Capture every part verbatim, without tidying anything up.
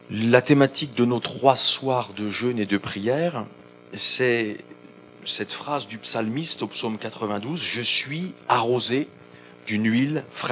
La thématique de nos trois soirs de jeûne et de prière, c'est cette phrase du psalmiste au psaume quatre-vingt-douze, « Je suis arrosé d'une huile fraîche ».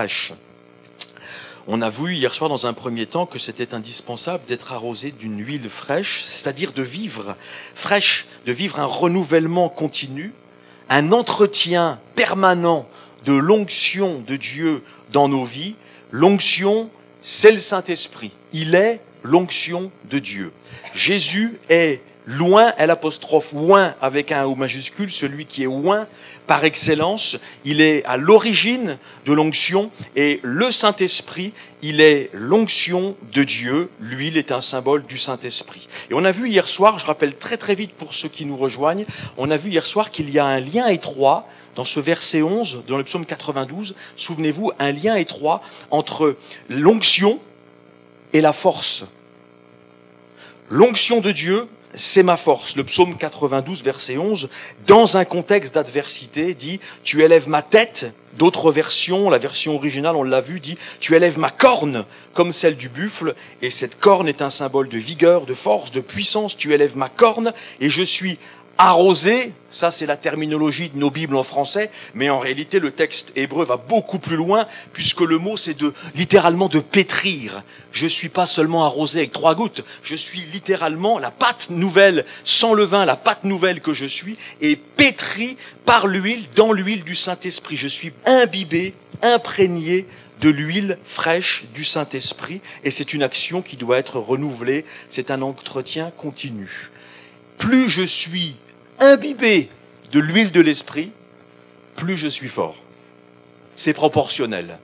On a vu hier soir dans un premier temps que c'était indispensable d'être arrosé d'une huile fraîche, c'est-à-dire de vivre fraîche, de vivre un renouvellement continu, un entretien permanent de l'onction de Dieu dans nos vies. L'onction, c'est le Saint-Esprit. Il est l'onction de Dieu. Jésus est loin, L apostrophe oint avec un O majuscule, celui qui est oint par excellence. Il est à l'origine de l'onction et le Saint-Esprit, il est l'onction de Dieu. L'huile est un symbole du Saint-Esprit. Et on a vu hier soir, je rappelle très très vite pour ceux qui nous rejoignent, on a vu hier soir qu'il y a un lien étroit dans ce verset onze, dans le psaume quatre-vingt-douze, souvenez-vous, un lien étroit entre l'onction et la force. L'onction de Dieu, c'est ma force. Le psaume quatre-vingt-douze, verset onze, dans un contexte d'adversité, dit « Tu élèves ma tête ». D'autres versions, la version originale, on l'a vu, dit « Tu élèves ma corne » comme celle du buffle. Et cette corne est un symbole de vigueur, de force, de puissance. Tu élèves ma corne et je suis arrosé, ça c'est la terminologie de nos Bibles en français, mais en réalité le texte hébreu va beaucoup plus loin, puisque le mot c'est de littéralement de pétrir. Je suis pas seulement arrosé avec trois gouttes, je suis littéralement la pâte nouvelle, sans levain, la pâte nouvelle que je suis, et pétri par l'huile, dans l'huile du Saint-Esprit. Je suis imbibé, imprégné de l'huile fraîche du Saint-Esprit, et c'est une action qui doit être renouvelée, c'est un entretien continu. Plus je suis imbibé de l'huile de l'esprit, plus je suis fort. C'est proportionnel.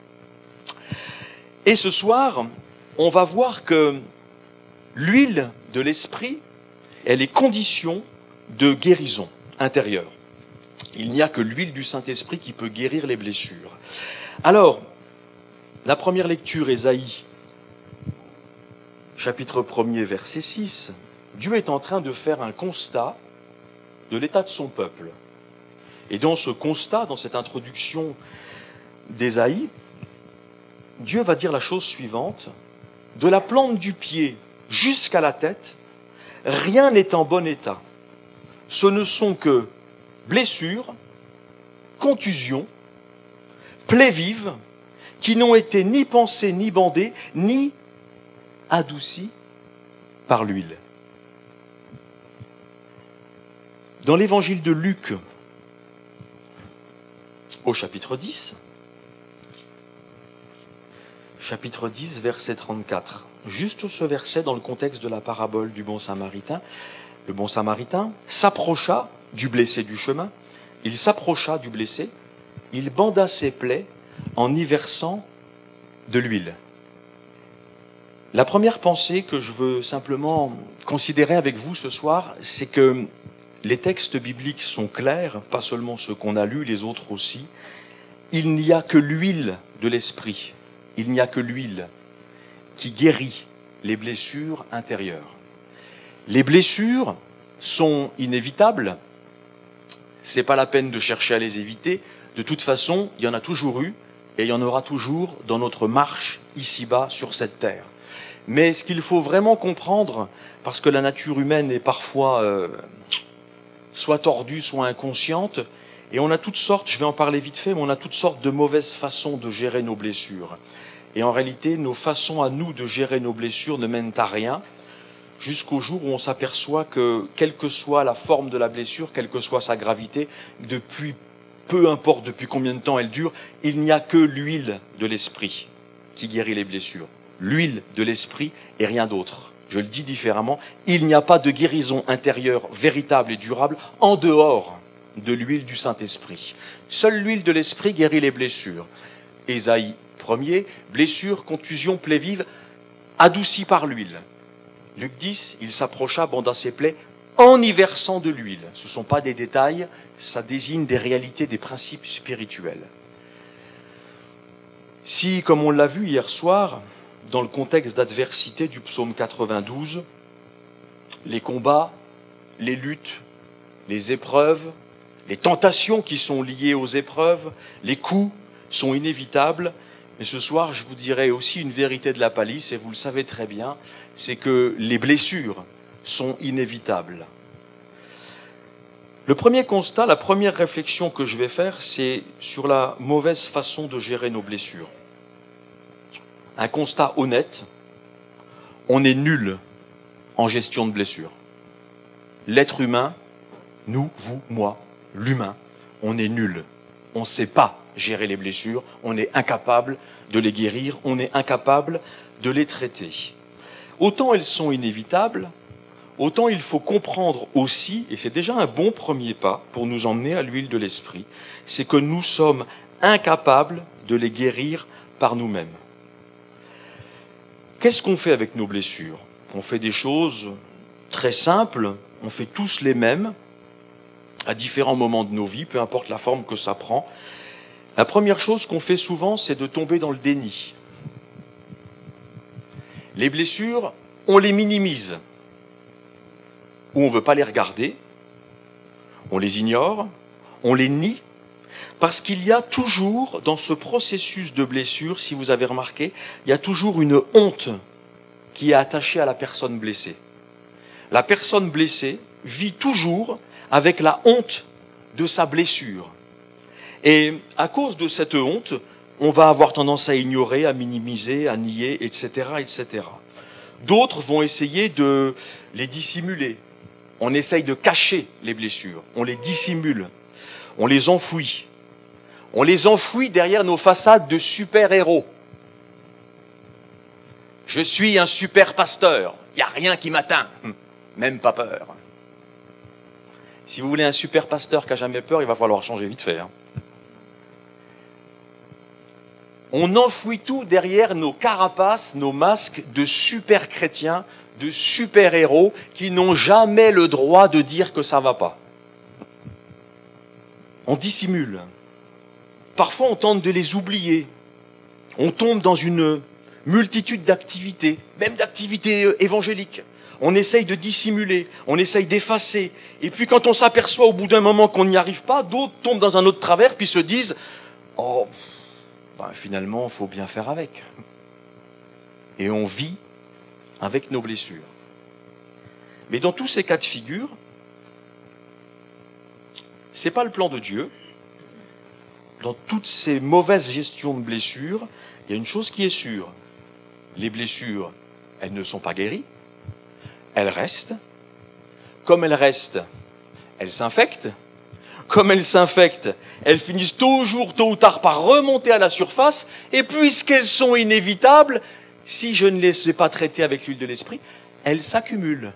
Et ce soir, on va voir que l'huile de l'esprit, elle est condition de guérison intérieure. Il n'y a que l'huile du Saint-Esprit qui peut guérir les blessures. Alors, la première lecture, Ésaïe, chapitre premier, verset six, Dieu est en train de faire un constat de l'état de son peuple. Et dans ce constat, dans cette introduction d'Ésaïe, Dieu va dire la chose suivante, de la plante du pied jusqu'à la tête, rien n'est en bon état. Ce ne sont que blessures, contusions, plaies vives, qui n'ont été ni pansées, ni bandées, ni adoucies par l'huile. Dans l'évangile de Luc, au chapitre dix, chapitre dix, verset trente-quatre, juste ce verset dans le contexte de la parabole du bon samaritain, le bon samaritain s'approcha du blessé du chemin, il s'approcha du blessé, il banda ses plaies en y versant de l'huile. La première pensée que je veux simplement considérer avec vous ce soir, c'est que les textes bibliques sont clairs, pas seulement ceux qu'on a lus, les autres aussi. Il n'y a que l'huile de l'esprit, il n'y a que l'huile qui guérit les blessures intérieures. Les blessures sont inévitables, c'est pas la peine de chercher à les éviter. De toute façon, il y en a toujours eu et il y en aura toujours dans notre marche ici-bas sur cette terre. Mais ce qu'il faut vraiment comprendre, parce que la nature humaine est parfois euh, soit tordue, soit inconsciente, et on a toutes sortes, je vais en parler vite fait, mais on a toutes sortes de mauvaises façons de gérer nos blessures. Et en réalité, nos façons à nous de gérer nos blessures ne mènent à rien, jusqu'au jour où on s'aperçoit que, quelle que soit la forme de la blessure, quelle que soit sa gravité, depuis peu importe depuis combien de temps elle dure, il n'y a que l'huile de l'esprit qui guérit les blessures. L'huile de l'esprit et rien d'autre. Je le dis différemment, il n'y a pas de guérison intérieure véritable et durable en dehors de l'huile du Saint-Esprit. Seule l'huile de l'esprit guérit les blessures. Ésaïe premier, blessures, contusions, plaies vives, adoucies par l'huile. Luc dix, il s'approcha, banda ses plaies, en y versant de l'huile. Ce ne sont pas des détails, ça désigne des réalités, des principes spirituels. Si, comme on l'a vu hier soir, dans le contexte d'adversité du psaume quatre-vingt-douze, les combats, les luttes, les épreuves, les tentations qui sont liées aux épreuves, les coups sont inévitables, Mais ce soir, je vous dirai aussi une vérité de la palisse, et vous le savez très bien, c'est que les blessures sont inévitables. Le premier constat, la première réflexion que je vais faire, c'est sur la mauvaise façon de gérer nos blessures. Un constat honnête, on est nul en gestion de blessures. L'être humain, nous, vous, moi, l'humain, on est nul. On ne sait pas gérer les blessures, on est incapable de les guérir, on est incapable de les traiter. Autant elles sont inévitables, autant il faut comprendre aussi, et c'est déjà un bon premier pas pour nous emmener à l'huile de l'esprit, c'est que nous sommes incapables de les guérir par nous-mêmes. Qu'est-ce qu'on fait avec nos blessures? On fait des choses très simples, on fait tous les mêmes, à différents moments de nos vies, peu importe la forme que ça prend. La première chose qu'on fait souvent, c'est de tomber dans le déni. Les blessures, on les minimise, ou on ne veut pas les regarder, on les ignore, on les nie, parce qu'il y a toujours, dans ce processus de blessure, si vous avez remarqué, il y a toujours une honte qui est attachée à la personne blessée. La personne blessée vit toujours avec la honte de sa blessure. Et à cause de cette honte, on va avoir tendance à ignorer, à minimiser, à nier, et cetera, et cetera. D'autres vont essayer de les dissimuler. On essaye de cacher les blessures, on les dissimule, on les enfouit. On les enfouit derrière nos façades de super-héros. Je suis un super pasteur, il n'y a rien qui m'atteint, même pas peur. Si vous voulez un super pasteur qui n'a jamais peur, il va falloir changer vite fait. Hein. On enfouit tout derrière nos carapaces, nos masques de super chrétiens, de super héros qui n'ont jamais le droit de dire que ça ne va pas. On dissimule. Parfois, on tente de les oublier. On tombe dans une multitude d'activités, même d'activités évangéliques. On essaye de dissimuler, on essaye d'effacer. Et puis quand on s'aperçoit au bout d'un moment qu'on n'y arrive pas, d'autres tombent dans un autre travers puis se disent « Oh, ben finalement, il faut bien faire avec. » Et on vit avec nos blessures. Mais dans tous ces cas de figure, ce n'est pas le plan de Dieu. Dans toutes ces mauvaises gestions de blessures, il y a une chose qui est sûre. Les blessures, elles ne sont pas guéries. Elles restent. Comme elles restent, elles s'infectent. Comme elles s'infectent, elles finissent toujours, tôt ou tard, par remonter à la surface. Et puisqu'elles sont inévitables, si je ne les ai pas traitées avec l'huile de l'esprit, elles s'accumulent.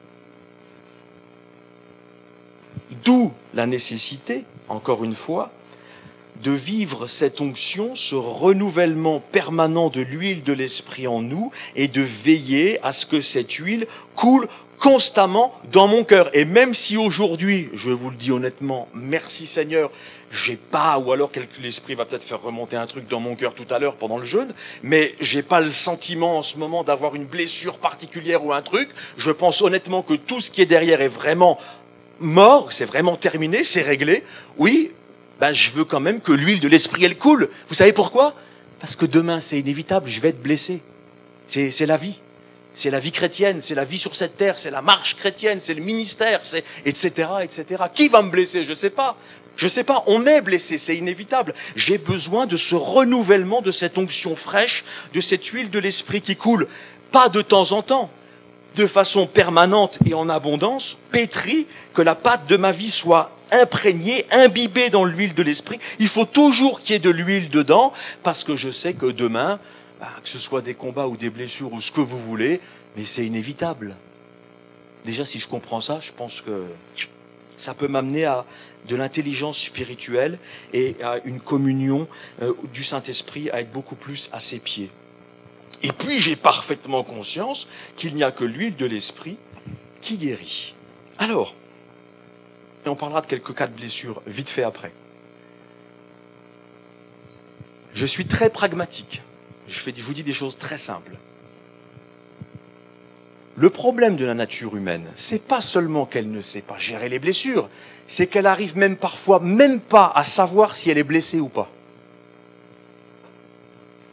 D'où la nécessité, encore une fois, de vivre cette onction, ce renouvellement permanent de l'huile de l'esprit en nous et de veiller à ce que cette huile coule constamment dans mon cœur. Et même si aujourd'hui, je vous le dis honnêtement, merci Seigneur, j'ai pas, ou alors l'esprit va peut-être faire remonter un truc dans mon cœur tout à l'heure pendant le jeûne, mais j'ai pas le sentiment en ce moment d'avoir une blessure particulière ou un truc. Je pense honnêtement que tout ce qui est derrière est vraiment mort, c'est vraiment terminé, c'est réglé. Oui, ben, je veux quand même que l'huile de l'esprit, elle coule. Vous savez pourquoi? Parce que demain, c'est inévitable, je vais être blessé. C'est, c'est la vie. C'est la vie chrétienne, c'est la vie sur cette terre, c'est la marche chrétienne, c'est le ministère, c'est et cetera, et cetera. Qui va me blesser? Je ne sais pas. Je ne sais pas, on est blessé, c'est inévitable. J'ai besoin de ce renouvellement, de cette onction fraîche, de cette huile de l'esprit qui coule. Pas de temps en temps, de façon permanente et en abondance, pétrie, que la pâte de ma vie soit imprégné, imbibé dans l'huile de l'esprit. Il faut toujours qu'il y ait de l'huile dedans, parce que je sais que demain, bah, que ce soit des combats ou des blessures ou ce que vous voulez, mais c'est inévitable. Déjà, si je comprends ça, je pense que ça peut m'amener à de l'intelligence spirituelle et à une communion euh, du Saint-Esprit, à être beaucoup plus à ses pieds. Et puis, j'ai parfaitement conscience qu'il n'y a que l'huile de l'esprit qui guérit. Alors, et on parlera de quelques cas de blessures vite fait après. Je suis très pragmatique. Je, fais, je vous dis des choses très simples. Le problème de la nature humaine, c'est pas seulement qu'elle ne sait pas gérer les blessures, c'est qu'elle arrive même parfois même pas à savoir si elle est blessée ou pas.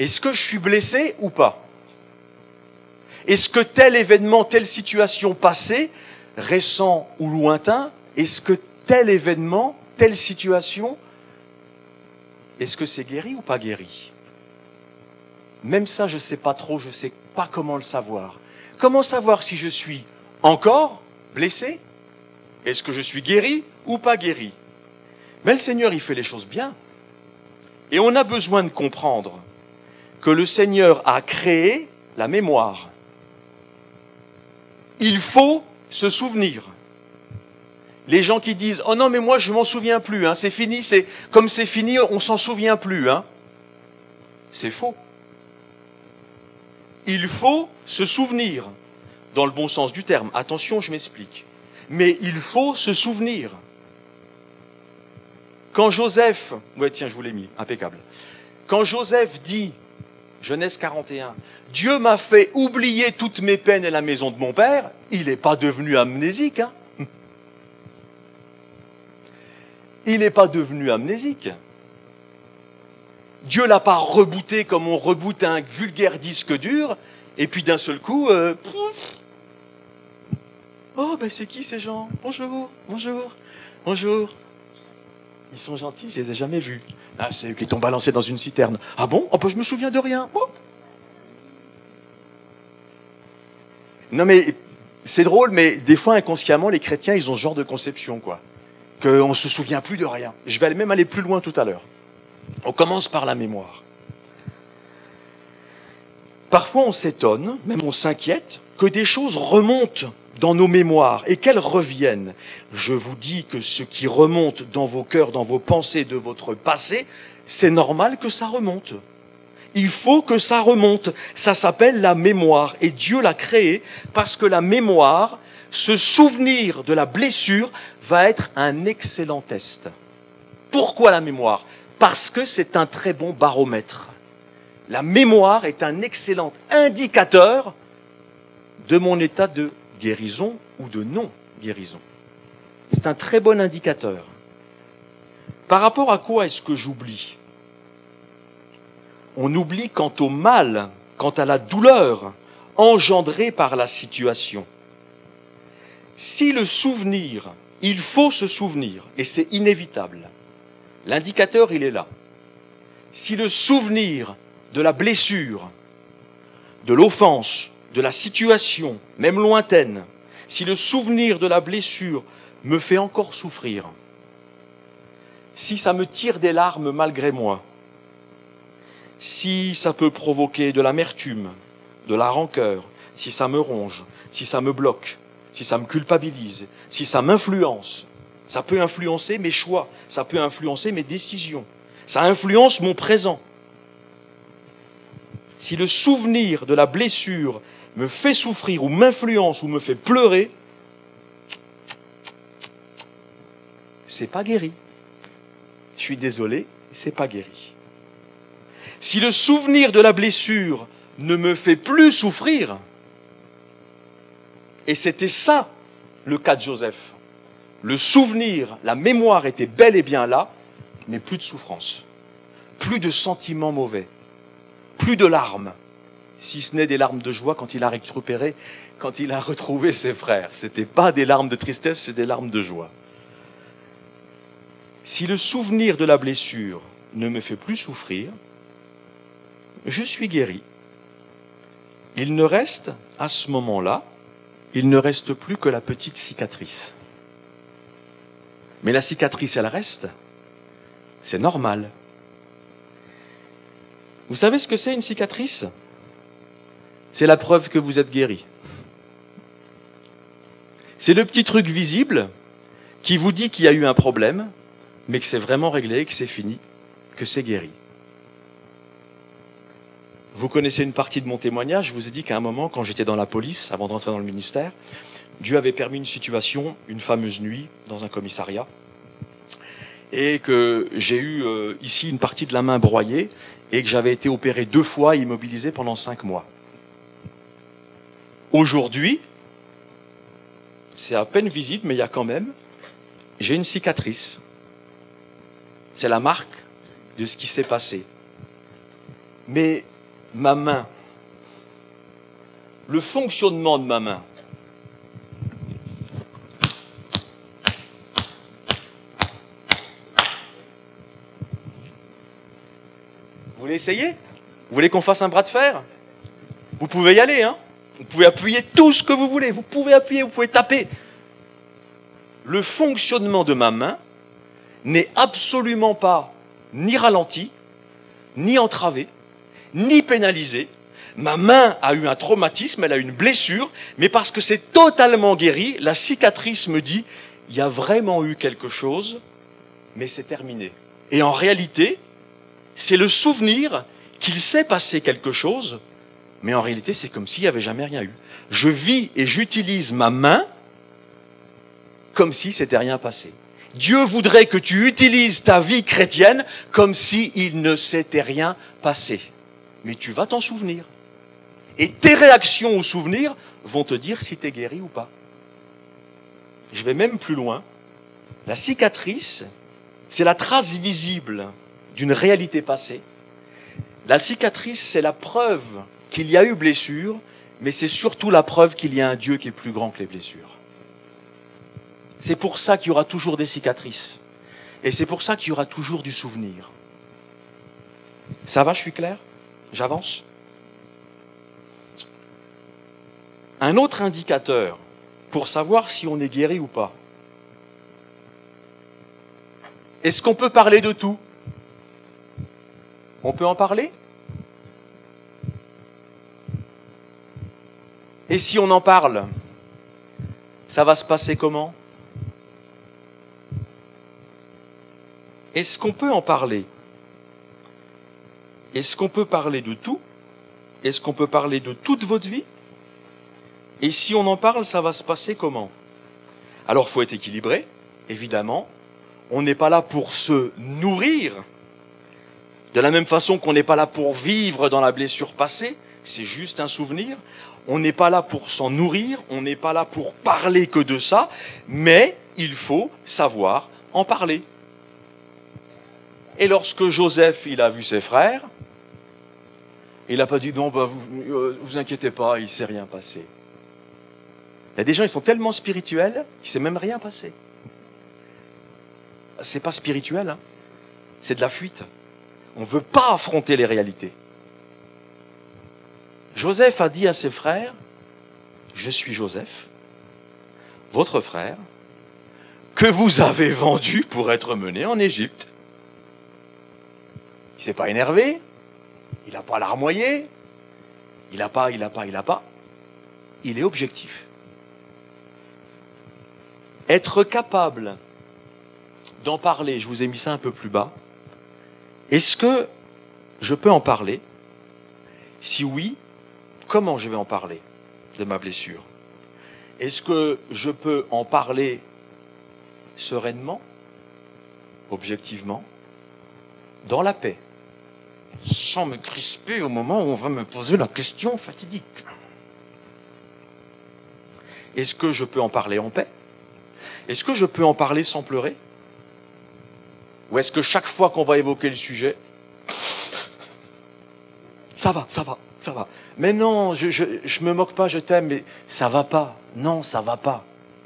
Est-ce que je suis blessé ou pas? Est-ce que tel événement, telle situation passée, récent ou lointain, est-ce que tel événement, telle situation, est-ce que c'est guéri ou pas guéri? Même ça, je ne sais pas trop, je ne sais pas comment le savoir. Comment savoir si je suis encore blessé? Est-ce que je suis guéri ou pas guéri? Mais le Seigneur, il fait les choses bien. Et on a besoin de comprendre que le Seigneur a créé la mémoire. Il faut se souvenir. Les gens qui disent « Oh non, mais moi, je ne m'en souviens plus, hein, c'est fini, c'est comme c'est fini, on ne s'en souvient plus. Hein. » C'est faux. Il faut se souvenir, dans le bon sens du terme. Attention, je m'explique. Mais il faut se souvenir. Quand Joseph... Ouais, tiens, je vous l'ai mis, impeccable. Quand Joseph dit, Genèse quarante et un, « Dieu m'a fait oublier toutes mes peines et la maison de mon père », il n'est pas devenu amnésique. Hein. Il n'est pas devenu amnésique. Dieu l'a pas rebooté comme on reboote un vulgaire disque dur, et puis d'un seul coup, euh, oh ben c'est qui ces gens? Bonjour, bonjour, bonjour. Ils sont gentils, je les ai jamais vus. Ah, c'est eux qui t'ont balancé dans une citerne. Ah bon? Oh ben je me souviens de rien. Oh. Non mais c'est drôle, mais des fois inconsciemment les chrétiens ils ont ce genre de conception quoi, qu'on ne se souvient plus de rien. Je vais même aller plus loin tout à l'heure. On commence par la mémoire. Parfois on s'étonne, même on s'inquiète, que des choses remontent dans nos mémoires et qu'elles reviennent. Je vous dis que ce qui remonte dans vos cœurs, dans vos pensées de votre passé, c'est normal que ça remonte. Il faut que ça remonte. Ça s'appelle la mémoire et Dieu l'a créé parce que la mémoire, ce souvenir de la blessure, va être un excellent test. Pourquoi la mémoire ? Parce que c'est un très bon baromètre. La mémoire est un excellent indicateur de mon état de guérison ou de non-guérison. C'est un très bon indicateur. Par rapport à quoi est-ce que j'oublie ? On oublie quant au mal, quant à la douleur engendrée par la situation. Si le souvenir, il faut se souvenir, et c'est inévitable, l'indicateur, il est là. Si le souvenir de la blessure, de l'offense, de la situation, même lointaine, si le souvenir de la blessure me fait encore souffrir, si ça me tire des larmes malgré moi, si ça peut provoquer de l'amertume, de la rancœur, si ça me ronge, si ça me bloque, si ça me culpabilise, si ça m'influence, ça peut influencer mes choix, ça peut influencer mes décisions, ça influence mon présent. Si le souvenir de la blessure me fait souffrir ou m'influence ou me fait pleurer, c'est pas guéri. Je suis désolé, c'est pas guéri. Si le souvenir de la blessure ne me fait plus souffrir, et c'était ça le cas de Joseph, le souvenir, la mémoire était bel et bien là, mais plus de souffrance, plus de sentiments mauvais, plus de larmes, si ce n'est des larmes de joie quand il a récupéré, quand il a retrouvé ses frères. Ce n'était pas des larmes de tristesse, c'est des larmes de joie. Si le souvenir de la blessure ne me fait plus souffrir, je suis guéri. Il ne reste, à ce moment-là, il ne reste plus que la petite cicatrice. Mais la cicatrice, elle reste. C'est normal. Vous savez ce que c'est une cicatrice ? C'est la preuve que vous êtes guéri. C'est le petit truc visible qui vous dit qu'il y a eu un problème, mais que c'est vraiment réglé, que c'est fini, que c'est guéri. Vous connaissez une partie de mon témoignage, je vous ai dit qu'à un moment, quand j'étais dans la police, avant de rentrer dans le ministère, Dieu avait permis une situation, une fameuse nuit, dans un commissariat, et que j'ai eu euh, ici une partie de la main broyée, et que j'avais été opéré deux fois, immobilisé pendant cinq mois. Aujourd'hui, c'est à peine visible, mais il y a quand même, j'ai une cicatrice. C'est la marque de ce qui s'est passé. Mais ma main, le fonctionnement de ma main. Vous voulez essayer? Vous voulez qu'on fasse un bras de fer? Vous pouvez y aller, hein? Vous pouvez appuyer tout ce que vous voulez. Vous pouvez appuyer, vous pouvez taper. Le fonctionnement de ma main n'est absolument pas ni ralenti, ni entravé, ni pénalisé. Ma main a eu un traumatisme, elle a une blessure, mais parce que c'est totalement guéri, la cicatrice me dit, il y a vraiment eu quelque chose, mais c'est terminé. Et en réalité, c'est le souvenir qu'il s'est passé quelque chose, mais en réalité, c'est comme s'il n'y avait jamais rien eu. Je vis et j'utilise ma main comme si c'était rien passé. Dieu voudrait que tu utilises ta vie chrétienne comme s'il ne s'était rien passé. Mais tu vas t'en souvenir. Et tes réactions au souvenir vont te dire si tu es guéri ou pas. Je vais même plus loin. La cicatrice, c'est la trace visible d'une réalité passée. La cicatrice, c'est la preuve qu'il y a eu blessure, mais c'est surtout la preuve qu'il y a un Dieu qui est plus grand que les blessures. C'est pour ça qu'il y aura toujours des cicatrices. Et c'est pour ça qu'il y aura toujours du souvenir. Ça va, je suis clair? J'avance? Un autre indicateur pour savoir si on est guéri ou pas. Est-ce qu'on peut parler de tout? On peut en parler? Et si on en parle, ça va se passer comment? Est-ce qu'on peut en parler? Est-ce qu'on peut parler de tout? Est-ce qu'on peut parler de toute votre vie? Et si on en parle, ça va se passer comment? Alors, il faut être équilibré, évidemment. On n'est pas là pour se nourrir. De la même façon qu'on n'est pas là pour vivre dans la blessure passée, c'est juste un souvenir. On n'est pas là pour s'en nourrir, on n'est pas là pour parler que de ça, mais il faut savoir en parler. Et lorsque Joseph, il a vu ses frères, il n'a pas dit, non, bah, vous, euh, vous inquiétez pas, il ne s'est rien passé. Il y a des gens, ils sont tellement spirituels, qu'il ne s'est même rien passé. C'est pas spirituel, hein. C'est de la fuite. On ne veut pas affronter les réalités. Joseph a dit à ses frères, je suis Joseph, votre frère, que vous avez vendu pour être mené en Égypte. Il ne s'est pas énervé, il n'a pas larmoyé, il n'a pas, il n'a pas, il n'a pas. Il est objectif. Être capable d'en parler, je vous ai mis ça un peu plus bas. Est-ce que je peux en parler? Si oui, comment je vais en parler de ma blessure? Est-ce que je peux en parler sereinement, objectivement, dans la paix, sans me crisper au moment où on va me poser la question fatidique? Est-ce que je peux en parler en paix? Est-ce que je peux en parler sans pleurer? Ou est-ce que chaque fois qu'on va évoquer le sujet, ça va, ça va, ça va. Mais non, je, je, je me moque pas, je t'aime, mais ça va pas. Non, ça va pas.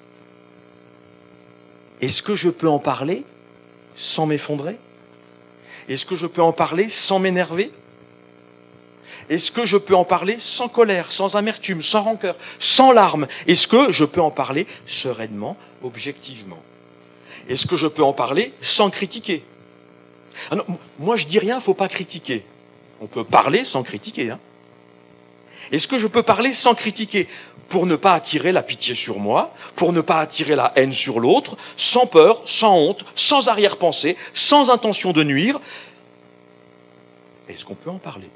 Est-ce que je peux en parler sans m'effondrer? Est-ce que je peux en parler sans m'énerver? Est-ce que je peux en parler sans colère, sans amertume, sans rancœur, sans larmes? Est-ce que je peux en parler sereinement, objectivement? Est-ce que je peux en parler sans critiquer? Ah non, moi je dis rien, il ne faut pas critiquer. On peut parler sans critiquer. Hein. Est-ce que je peux parler sans critiquer? Pour ne pas attirer la pitié sur moi, pour ne pas attirer la haine sur l'autre, sans peur, sans honte, sans arrière-pensée, sans intention de nuire. Est-ce qu'on peut en parler?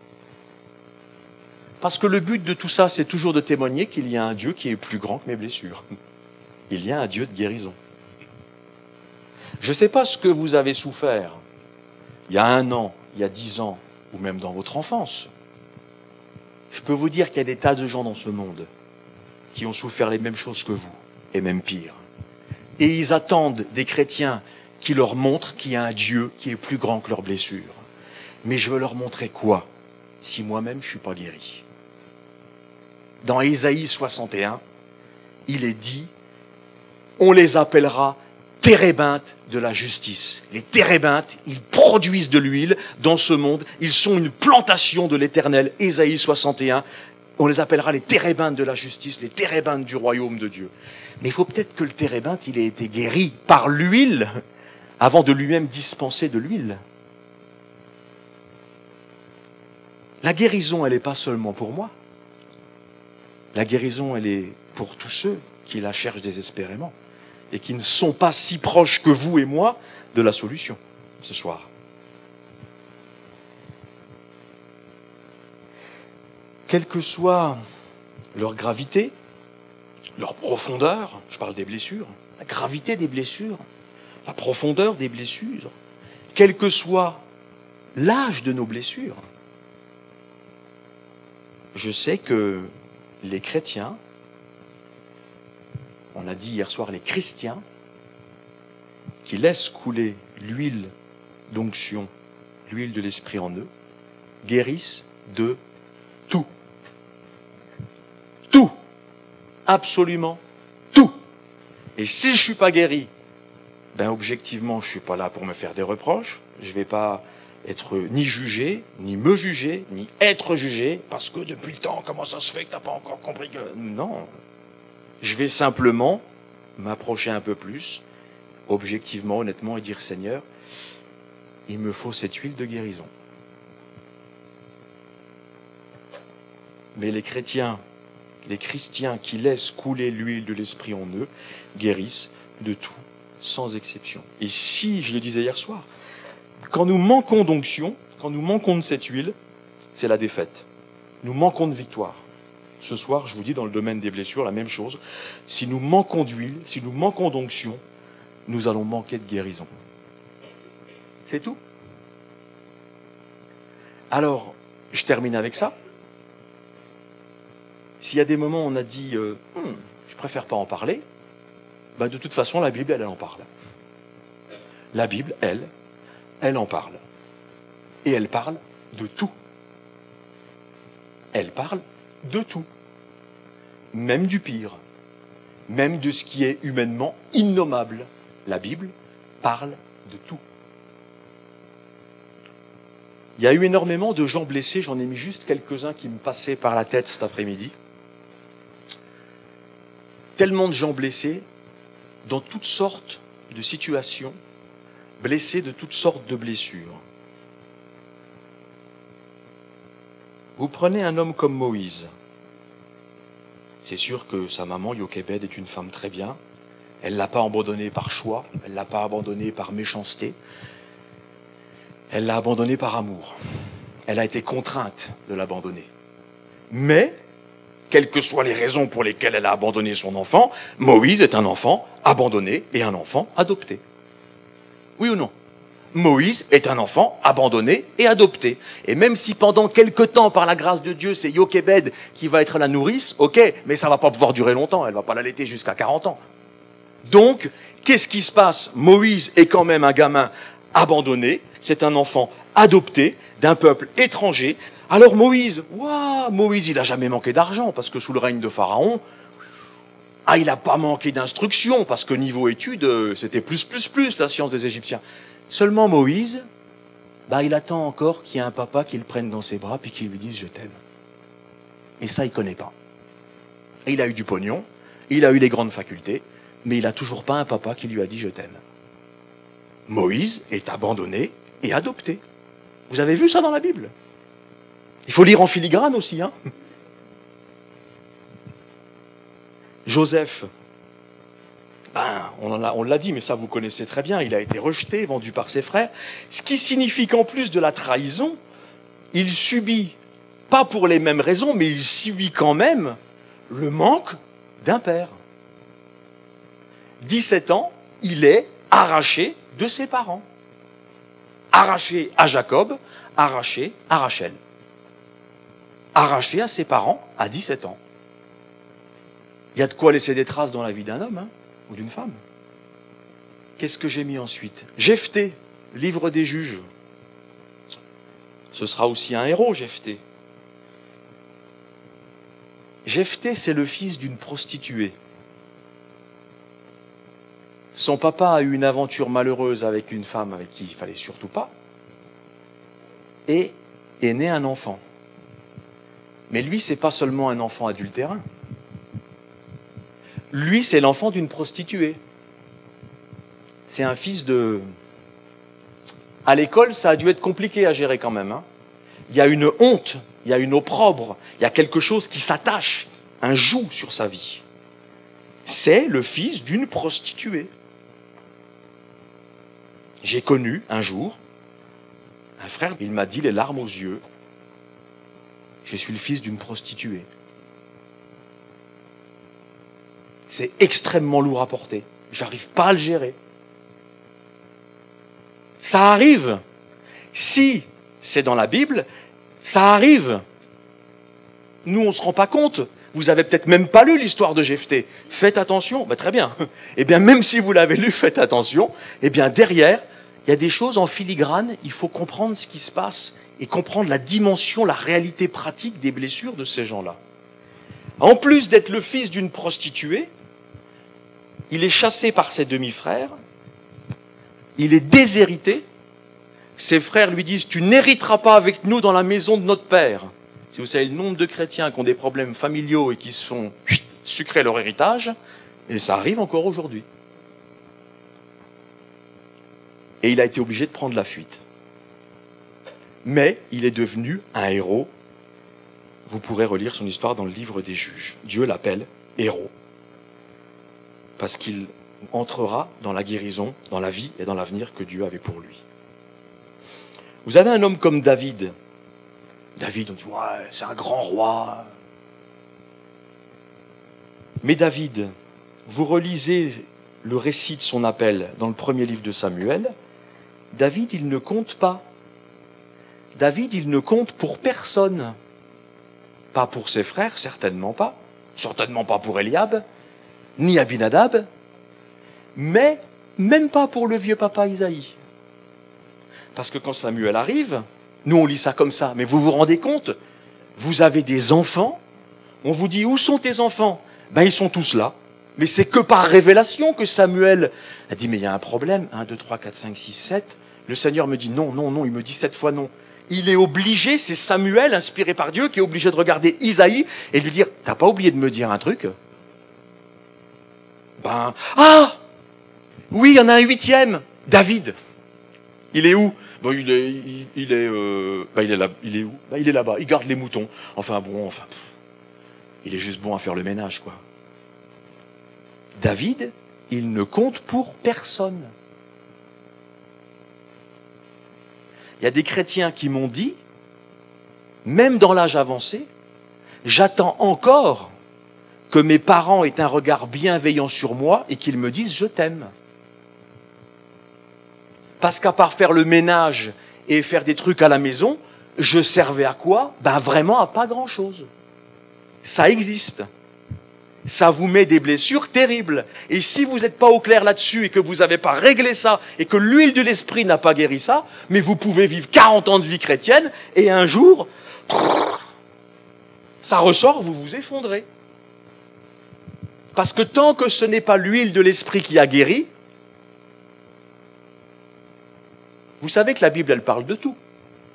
Parce que le but de tout ça, c'est toujours de témoigner qu'il y a un Dieu qui est plus grand que mes blessures. Il y a un Dieu de guérison. Je ne sais pas ce que vous avez souffert il y a un an, il y a dix ans, ou même dans votre enfance. Je peux vous dire qu'il y a des tas de gens dans ce monde qui ont souffert les mêmes choses que vous, et même pire. Et ils attendent des chrétiens qui leur montrent qu'il y a un Dieu qui est plus grand que leurs blessures. Mais je veux leur montrer quoi? si moi-même je ne suis pas guéri. Dans Ésaïe soixante et un, il est dit, on les appellera térébintes de la justice. Les térébintes, ils produisent de l'huile dans ce monde, ils sont une plantation de l'Éternel. Ésaïe soixante et un, on les appellera les térébintes de la justice, les térébintes du royaume de Dieu. Mais il faut peut-être que le térébinthe, il ait été guéri par l'huile avant de lui-même dispenser de l'huile. La guérison, elle n'est pas seulement pour moi. La guérison, elle est pour tous ceux qui la cherchent désespérément et qui ne sont pas si proches que vous et moi de la solution ce soir. Quelle que soit leur gravité, leur profondeur, je parle des blessures, la gravité des blessures, la profondeur des blessures, quel que soit l'âge de nos blessures, je sais que les chrétiens, on a dit hier soir les chrétiens, qui laissent couler l'huile d'onction, l'huile de l'esprit en eux, guérissent de tout. Tout. Absolument tout. Et si je ne suis pas guéri, ben objectivement, je ne suis pas là pour me faire des reproches, je ne vais pas être ni jugé, ni me juger, ni être jugé, parce que depuis le temps, comment ça se fait que tu n'as pas encore compris que... Non. Je vais simplement m'approcher un peu plus, objectivement, honnêtement, et dire, Seigneur, il me faut cette huile de guérison. Mais les chrétiens, les chrétiens qui laissent couler l'huile de l'esprit en eux, guérissent de tout, sans exception. Et si, je le disais hier soir, quand nous manquons d'onction, quand nous manquons de cette huile, c'est la défaite. Nous manquons de victoire. Ce soir, je vous dis, dans le domaine des blessures, la même chose. Si nous manquons d'huile, si nous manquons d'onction, nous allons manquer de guérison. C'est tout. Alors, je termine avec ça. S'il y a des moments où on a dit euh, hm, « je préfère pas en parler », ben de toute façon, la Bible, elle, elle en parle. La Bible, elle, elle en parle. Et elle parle de tout. Elle parle de tout. Même du pire. Même de ce qui est humainement innommable. La Bible parle de tout. Il y a eu énormément de gens blessés, j'en ai mis juste quelques-uns qui me passaient par la tête cet après-midi. Tellement de gens blessés dans toutes sortes de situations, blessés de toutes sortes de blessures. Vous prenez un homme comme Moïse. C'est sûr que sa maman, Jochébed, est une femme très bien. Elle ne l'a pas abandonné par choix, elle ne l'a pas abandonné par méchanceté. Elle l'a abandonné par amour. Elle a été contrainte de l'abandonner. Mais, quelles que soient les raisons pour lesquelles elle a abandonné son enfant, Moïse est un enfant abandonné et un enfant adopté. Oui ou non ? Moïse est un enfant abandonné et adopté. Et même si pendant quelque temps, par la grâce de Dieu, c'est Jochébed qui va être la nourrice, ok, mais ça ne va pas pouvoir durer longtemps, elle ne va pas l'allaiter jusqu'à quarante ans. Donc, qu'est-ce qui se passe ? Moïse est quand même un gamin abandonné, c'est un enfant adopté d'un peuple étranger. Alors Moïse, waouh, Moïse, il n'a jamais manqué d'argent, parce que sous le règne de Pharaon, ah, il n'a pas manqué d'instruction, parce que niveau études, c'était plus, plus, plus, la science des Égyptiens. Seulement Moïse, bah, il attend encore qu'il y ait un papa qui le prenne dans ses bras, puis qui lui dise « je t'aime ». Et ça, il ne connaît pas. Et il a eu du pognon, il a eu les grandes facultés, mais il n'a toujours pas un papa qui lui a dit « je t'aime ». Moïse est abandonné et adopté. Vous avez vu ça dans la Bible ? Il faut lire en filigrane aussi, hein ? Joseph, ben, on, en a, on l'a dit, mais ça vous connaissez très bien, il a été rejeté, vendu par ses frères, ce qui signifie qu'en plus de la trahison, il subit, pas pour les mêmes raisons, mais il subit quand même le manque d'un père. dix-sept ans, il est arraché de ses parents. Arraché à Jacob, arraché à Rachel. Arraché à ses parents à dix-sept ans. Il y a de quoi laisser des traces dans la vie d'un homme, hein, ou d'une femme. Qu'est-ce que j'ai mis ensuite ? Jephthé, livre des juges. Ce sera aussi un héros, Jephthé. Jephthé, c'est le fils d'une prostituée. Son papa a eu une aventure malheureuse avec une femme avec qui il ne fallait surtout pas, et est né un enfant. Mais lui, ce n'est pas seulement un enfant adultérin. Lui, c'est l'enfant d'une prostituée. C'est un fils de... À l'école, ça a dû être compliqué à gérer quand même. Hein. Il y a une honte, il y a une opprobre, il y a quelque chose qui s'attache, un joug sur sa vie. C'est le fils d'une prostituée. J'ai connu un jour un frère, il m'a dit les larmes aux yeux, je suis le fils d'une prostituée. C'est extrêmement lourd à porter. J'arrive pas à le gérer. Ça arrive. Si c'est dans la Bible, ça arrive. Nous, on ne se rend pas compte. Vous avez peut-être même pas lu l'histoire de Jephthé. Faites attention. Ben, très bien. Eh bien, même si vous l'avez lu, faites attention. Eh bien, derrière, il y a des choses en filigrane. Il faut comprendre ce qui se passe et comprendre la dimension, la réalité pratique des blessures de ces gens-là. En plus d'être le fils d'une prostituée, il est chassé par ses demi-frères, il est déshérité, ses frères lui disent « Tu n'hériteras pas avec nous dans la maison de notre père ». Si vous savez le nombre de chrétiens qui ont des problèmes familiaux et qui se font sucrer leur héritage, et ça arrive encore aujourd'hui. Et il a été obligé de prendre la fuite. Mais il est devenu un héros. Vous pourrez relire son histoire dans le livre des Juges. Dieu l'appelle héros. Parce qu'il entrera dans la guérison, dans la vie et dans l'avenir que Dieu avait pour lui. Vous avez un homme comme David. David, on dit, ouais, c'est un grand roi. Mais David, vous relisez le récit de son appel dans le premier livre de Samuel. David, il ne compte pas. David, il ne compte pour personne. Pas pour ses frères, certainement pas. Certainement pas pour Eliab, ni Abinadab. Mais même pas pour le vieux papa Isaïe. Parce que quand Samuel arrive, nous on lit ça comme ça, mais vous vous rendez compte, vous avez des enfants, on vous dit où sont tes enfants? Ben ils sont tous là. Mais c'est que par révélation que Samuel a dit mais il y a un problème, un, deux, trois, quatre, cinq, six, sept. Le Seigneur me dit non, non, non, il me dit sept fois non. Il est obligé, c'est Samuel, inspiré par Dieu, qui est obligé de regarder Isaïe et de lui dire, t'as pas oublié de me dire un truc? Ben, ah! Oui, il y en a un huitième, David. Il est où? Bon, il est, il, il est, euh, ben, il est là, il est où? Ben, il est là-bas, il garde les moutons. Enfin bon, enfin, pff, il est juste bon à faire le ménage, quoi. David, il ne compte pour personne. Il y a des chrétiens qui m'ont dit, même dans l'âge avancé, j'attends encore que mes parents aient un regard bienveillant sur moi et qu'ils me disent « je t'aime ». Parce qu'à part faire le ménage et faire des trucs à la maison, je servais à quoi? Ben vraiment à pas grand-chose. Ça existe. Ça vous met des blessures terribles. Et si vous n'êtes pas au clair là-dessus et que vous n'avez pas réglé ça et que l'huile de l'esprit n'a pas guéri ça, mais vous pouvez vivre quarante ans de vie chrétienne et un jour, ça ressort, vous vous effondrez. Parce que tant que ce n'est pas l'huile de l'esprit qui a guéri, vous savez que la Bible, elle parle de tout.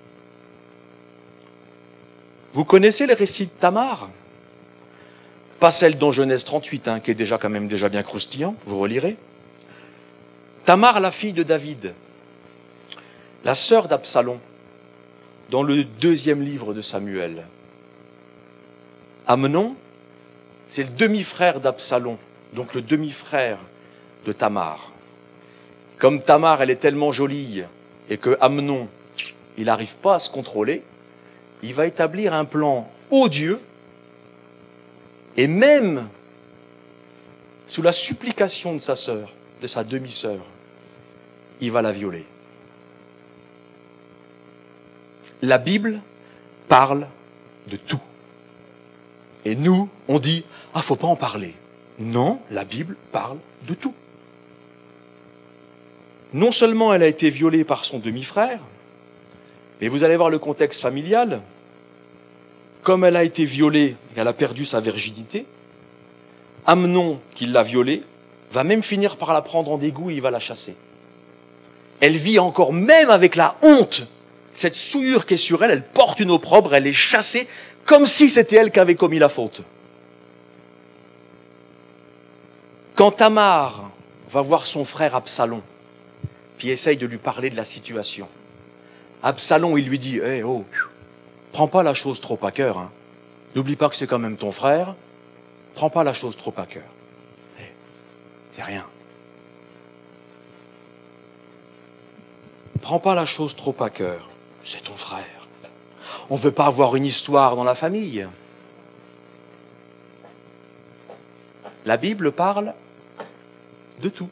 Vous connaissez le récit de Tamar? Pas celle dans Genèse trente-huit, hein, qui est déjà quand même déjà bien croustillant, vous relirez. Tamar, la fille de David, la sœur d'Absalom, dans le deuxième livre de Samuel. Amnon, c'est le demi-frère d'Absalom, donc le demi-frère de Tamar. Comme Tamar, elle est tellement jolie, et que Amnon, il n'arrive pas à se contrôler, il va établir un plan odieux. Et même sous la supplication de sa sœur, de sa demi-sœur, il va la violer. La Bible parle de tout. Et nous, on dit, ah, faut pas en parler. Non, la Bible parle de tout. Non seulement elle a été violée par son demi-frère, mais vous allez voir le contexte familial. comme elle a été violée, qu'elle a perdu sa virginité, Amnon, qui l'a violée, va même finir par la prendre en dégoût et il va la chasser. Elle vit encore, même avec la honte, cette souillure qui est sur elle, elle porte une opprobre, elle est chassée, comme si c'était elle qui avait commis la faute. Quand Tamar va voir son frère Absalom, puis essaye de lui parler de la situation, Absalom, il lui dit, hey, « oh, prends pas la chose trop à cœur. Hein. N'oublie pas que c'est quand même ton frère. Prends pas la chose trop à cœur. Hey, c'est rien. Prends pas la chose trop à cœur. C'est ton frère. On ne veut pas avoir une histoire dans la famille. » La Bible parle de tout.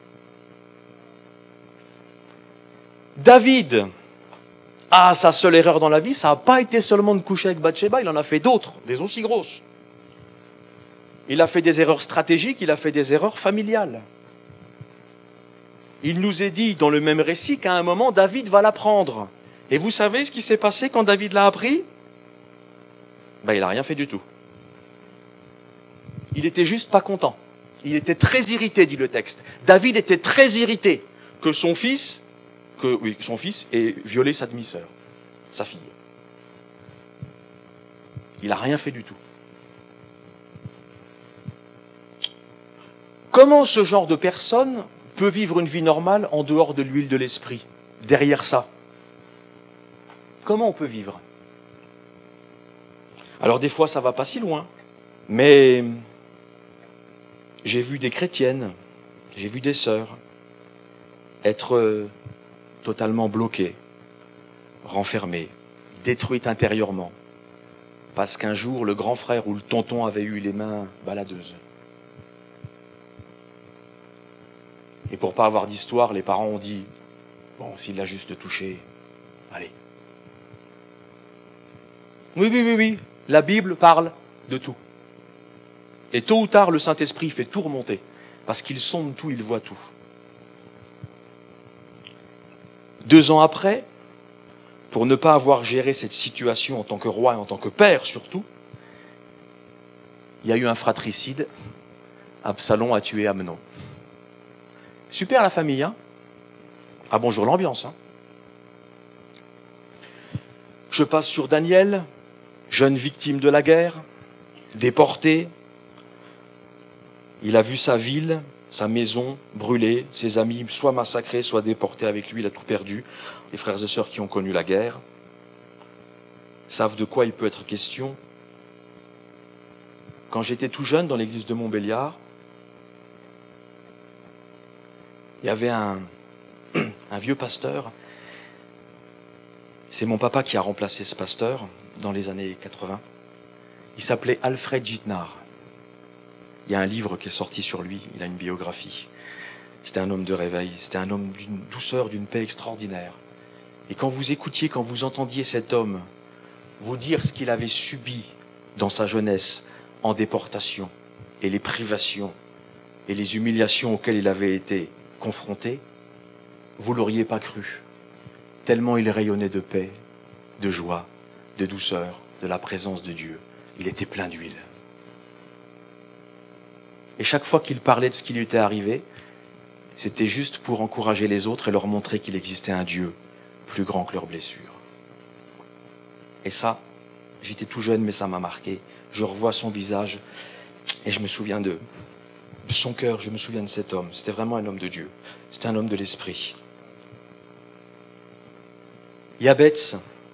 David, ah, sa seule erreur dans la vie, ça n'a pas été seulement de coucher avec Bathsheba, il en a fait d'autres, des aussi grosses. Il a fait des erreurs stratégiques, il a fait des erreurs familiales. Il nous est dit dans le même récit qu'à un moment, David va l'apprendre. Et vous savez ce qui s'est passé quand David l'a appris ? Ben, il n'a rien fait du tout. Il était juste pas content. Il était très irrité, dit le texte. David était très irrité que son fils, que, oui, que son fils ait violé sa demi-sœur, sa fille. Il n'a rien fait du tout. Comment ce genre de personne peut vivre une vie normale en dehors de l'huile de l'esprit, derrière ça? Comment on peut vivre? Alors des fois ça va pas si loin, mais j'ai vu des chrétiennes, j'ai vu des sœurs être totalement bloquées, renfermées, détruites intérieurement, parce qu'un jour le grand frère ou le tonton avait eu les mains baladeuses. Et pour pas avoir d'histoire, les parents ont dit, bon, s'il l'a juste touché, allez. Oui, oui, oui, oui, la Bible parle de tout. Et tôt ou tard, le Saint-Esprit fait tout remonter, parce qu'il sonde tout, il voit tout. Deux ans après, pour ne pas avoir géré cette situation en tant que roi et en tant que père surtout, il y a eu un fratricide. Absalom a tué Amnon. Super la famille, hein? Ah bonjour l'ambiance, hein? Je passe sur Daniel, jeune victime de la guerre, déporté. Il a vu sa ville, sa maison brûlée, ses amis soit massacrés, soit déportés avec lui, il a tout perdu. Les frères et sœurs qui ont connu la guerre savent de quoi il peut être question. Quand j'étais tout jeune dans l'église de Montbéliard, il y avait un, un vieux pasteur. C'est mon papa qui a remplacé ce pasteur dans les années quatre-vingts. Il s'appelait Alfred Jitnar. Il y a un livre qui est sorti sur lui, il a une biographie. C'était un homme de réveil, c'était un homme d'une douceur, d'une paix extraordinaire. Et quand vous écoutiez, quand vous entendiez cet homme vous dire ce qu'il avait subi dans sa jeunesse en déportation, et les privations, et les humiliations auxquelles il avait été confronté, vous ne l'auriez pas cru, tellement il rayonnait de paix, de joie, de douceur, de la présence de Dieu. Il était plein d'huile. Et chaque fois qu'il parlait de ce qui lui était arrivé, c'était juste pour encourager les autres et leur montrer qu'il existait un Dieu plus grand que leurs blessures. Et ça, j'étais tout jeune, mais ça m'a marqué. Je revois son visage et je me souviens de, de son cœur, je me souviens de cet homme. C'était vraiment un homme de Dieu. C'était un homme de l'esprit. Yabetz,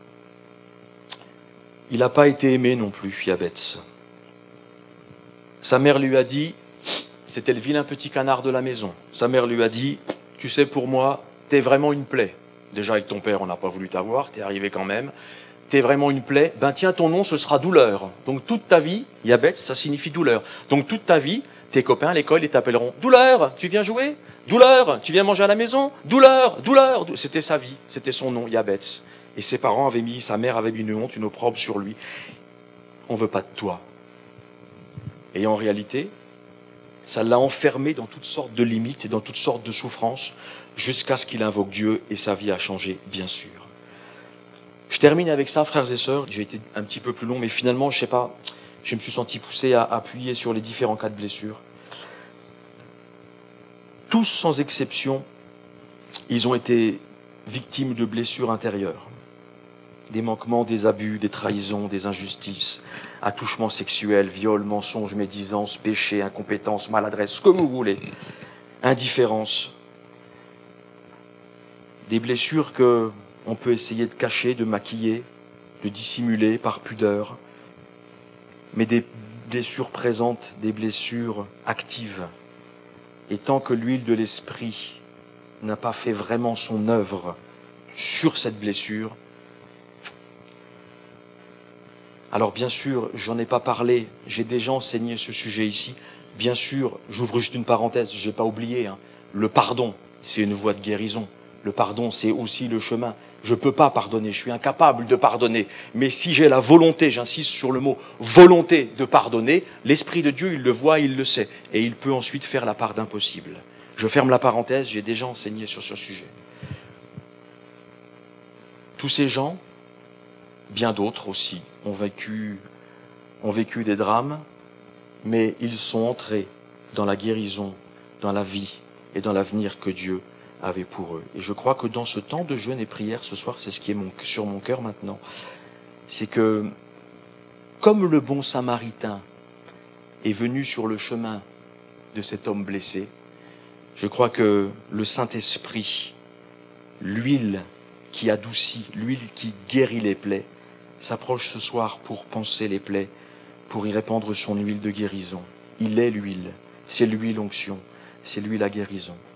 il n'a pas été aimé non plus, Yabetz. Sa mère lui a dit, c'était le vilain petit canard de la maison. Sa mère lui a dit, tu sais, pour moi, t'es vraiment une plaie. Déjà avec ton père, on n'a pas voulu t'avoir, t'es arrivé quand même. T'es vraiment une plaie. Ben tiens, ton nom, ce sera douleur. Donc toute ta vie, Yabetz, ça signifie douleur. Donc toute ta vie, tes copains à l'école, ils t'appelleront douleur, tu viens jouer? Douleur, tu viens manger à la maison? Douleur, douleur. C'était sa vie, c'était son nom, Yabetz. Et ses parents avaient mis, sa mère avait mis une honte, une opprobre sur lui. On veut pas de toi. Et en réalité, ça l'a enfermé dans toutes sortes de limites et dans toutes sortes de souffrances, jusqu'à ce qu'il invoque Dieu et sa vie a changé, bien sûr. Je termine avec ça, frères et sœurs. J'ai été un petit peu plus long, mais finalement, je sais pas, je me suis senti poussé à appuyer sur les différents cas de blessures. Tous, sans exception, ils ont été victimes de blessures intérieures. Des manquements, des abus, des trahisons, des injustices, attouchements sexuels, viols, mensonges, médisance, péché, incompétence, maladresse, ce que vous voulez, indifférence. Des blessures que on peut essayer de cacher, de maquiller, de dissimuler par pudeur, mais des blessures présentes, des blessures actives. Et tant que l'huile de l'esprit n'a pas fait vraiment son œuvre sur cette blessure, alors bien sûr, j'en ai pas parlé, j'ai déjà enseigné ce sujet ici. Bien sûr, j'ouvre juste une parenthèse, je n'ai pas oublié, hein, le pardon, c'est une voie de guérison. Le pardon, c'est aussi le chemin. Je ne peux pas pardonner, je suis incapable de pardonner. Mais si j'ai la volonté, j'insiste sur le mot volonté de pardonner, l'Esprit de Dieu, il le voit, il le sait. Et il peut ensuite faire la part d'impossible. Je ferme la parenthèse, j'ai déjà enseigné sur ce sujet. Tous ces gens, bien d'autres aussi, ont vécu, ont vécu des drames, mais ils sont entrés dans la guérison, dans la vie et dans l'avenir que Dieu avait pour eux. Et je crois que dans ce temps de jeûne et prière ce soir, c'est ce qui est mon, sur mon cœur maintenant, c'est que comme le bon samaritain est venu sur le chemin de cet homme blessé, je crois que le Saint-Esprit, l'huile qui adoucit, l'huile qui guérit les plaies, s'approche ce soir pour panser les plaies, pour y répandre son huile de guérison. Il est l'huile, c'est l'huile onction, c'est l'huile à guérison.